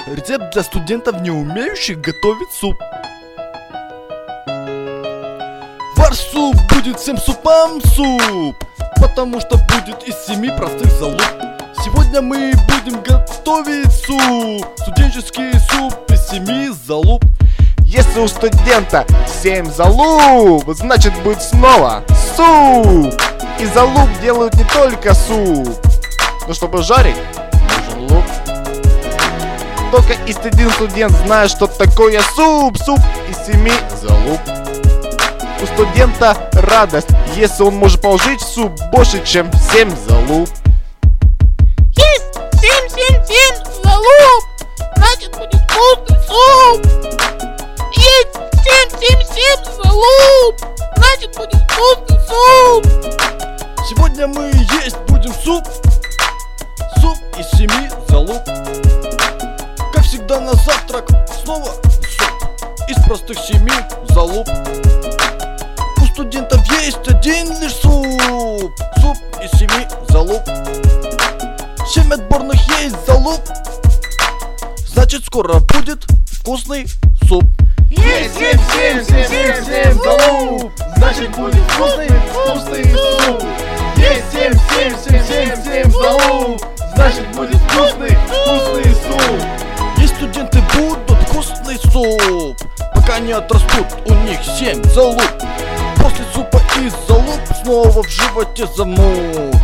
Рецепт для студентов, не умеющих готовить суп. Ваш суп будет всем супам суп, потому что будет из 7 простых залуп. Сегодня мы будем готовить суп, студенческий суп из 7 залуп. Если у студента 7 залуп, значит будет снова суп. Из залуп делают не только суп, но чтобы жарить, нужен лук. Только если один студент знает, что такое суп. Суп из 7 залуп. У студента радость, если он может положить в суп больше, чем 7 залуп. Есть 7 залуп, значит будет вкусный суп. Есть 7 залуп, значит будет вкусный суп. Сегодня мы есть будем суп. Суп из 7 залуп. Как всегда на завтрак снова суп из простых 7 залуп. У студентов есть один лишь суп. Суп из 7 залуп. 7 отборных есть залуп, значит скоро будет вкусный суп. Есть 7 залуп, значит будет вкусный суп. Есть 7 залуп, значит будет вкусный суп. Есть студенты будут вкусный суп, пока не отрастут у них 7 залуп. После супа из залуп снова в животе замут.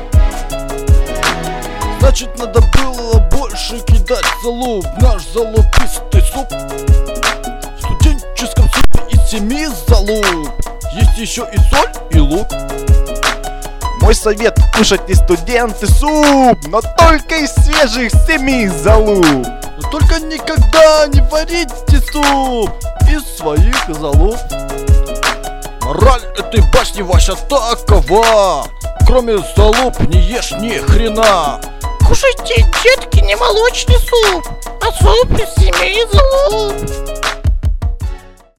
Значит надо было больше кидать залуп в наш залупистый суп. В студенческом супе из 7 залуп есть еще и соль, и лук. Мой совет: кушать не студенты суп, но только из свежих 7 залуп. Но только никогда не варите суп из своих залуп. Мораль этой басни ваша такова: кроме залуп не ешь ни хрена. Кушайте, детки, не молочный суп, а суп из 7 залуп.